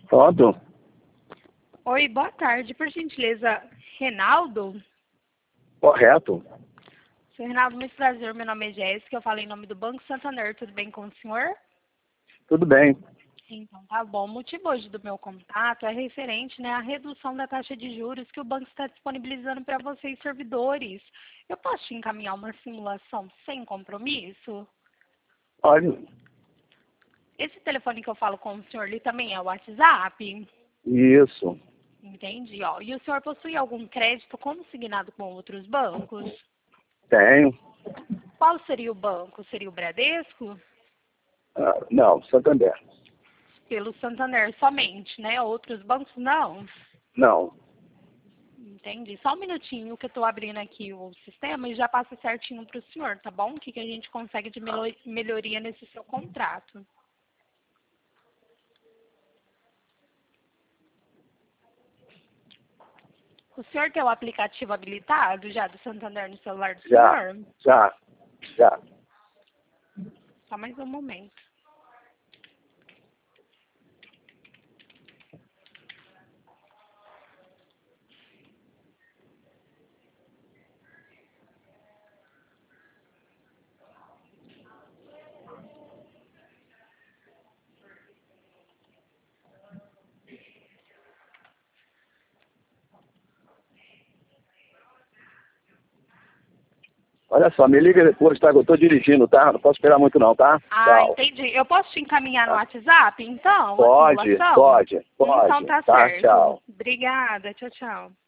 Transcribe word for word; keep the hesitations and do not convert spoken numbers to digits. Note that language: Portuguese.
Pronto. Oi, boa tarde. Por gentileza, Reinaldo? Correto. Seu Reinaldo, muito prazer. Meu nome é Jéssica. Eu falo em nome do Banco Santander. Tudo bem com o senhor? Tudo bem. Então, tá bom. O motivo hoje do meu contato é referente, né, à redução da taxa de juros que o banco está disponibilizando para vocês, servidores. Eu posso te encaminhar uma simulação sem compromisso? Olha, Esse telefone que eu falo com o senhor ali também é o WhatsApp? isso. Entendi, ó. E o senhor possui algum crédito consignado com outros bancos? Tenho. Qual seria o banco? Seria o Bradesco? Ah, não, Santander. Pelo Santander somente, né? Outros bancos não? Não. Entendi. Só um minutinho que eu estou abrindo aqui o sistema e já passa certinho para o senhor, tá bom? O que, que a gente consegue de melo- melhoria nesse seu contrato. O senhor tem o aplicativo habilitado já do Santander no celular do Já, senhor? já, já. Só mais um momento. Olha só, me liga depois, tá? Que eu tô dirigindo, tá? Não posso esperar muito não, tá? Ah, Tchau. entendi. Eu posso te encaminhar no Tá. WhatsApp, então, a Pode, simulação? pode, Então pode. tá Tá, certo. tchau. Obrigada. Tchau, tchau.